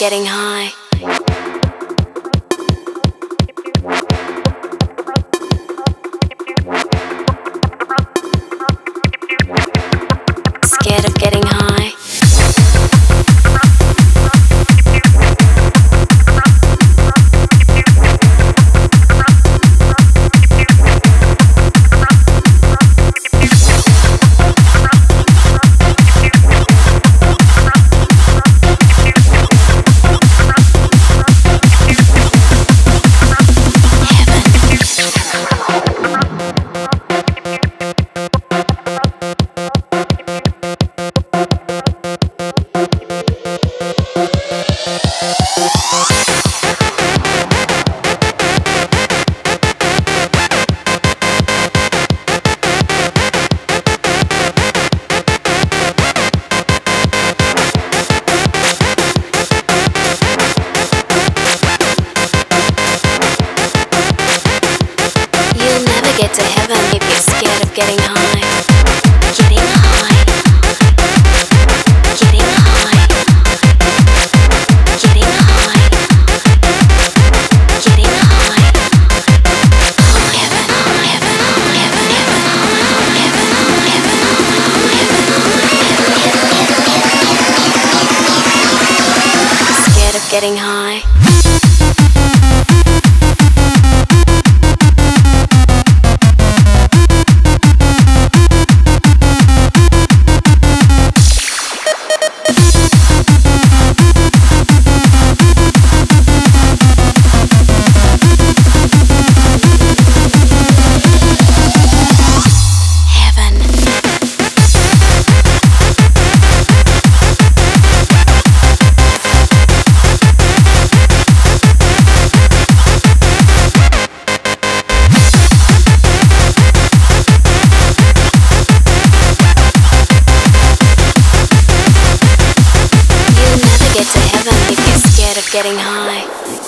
getting high. Scared of getting high. Get to heaven if you're scared of getting high. Getting high. Getting high. Getting high. Getting high. Heaven, heaven, heaven, heaven, heaven, heaven. Scared of getting high. Getting high.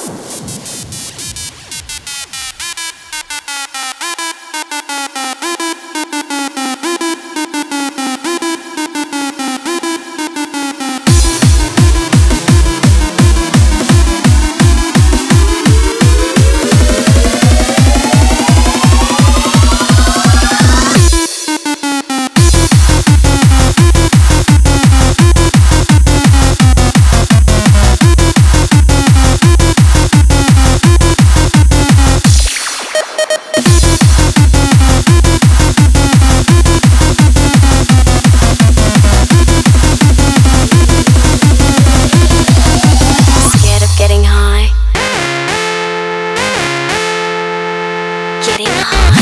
Getting high.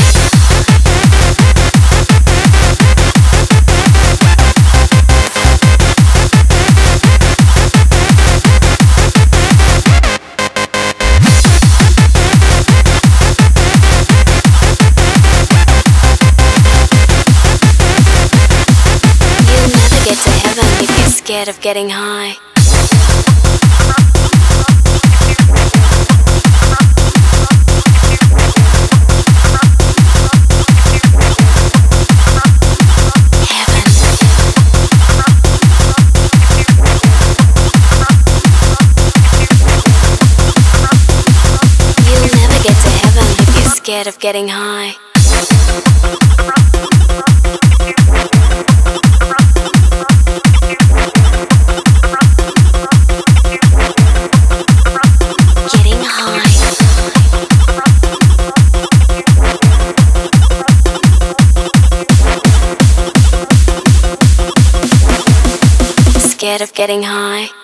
You'll never get to heaven if you're scared of getting high. Scared of getting high. Getting high. Scared of getting high.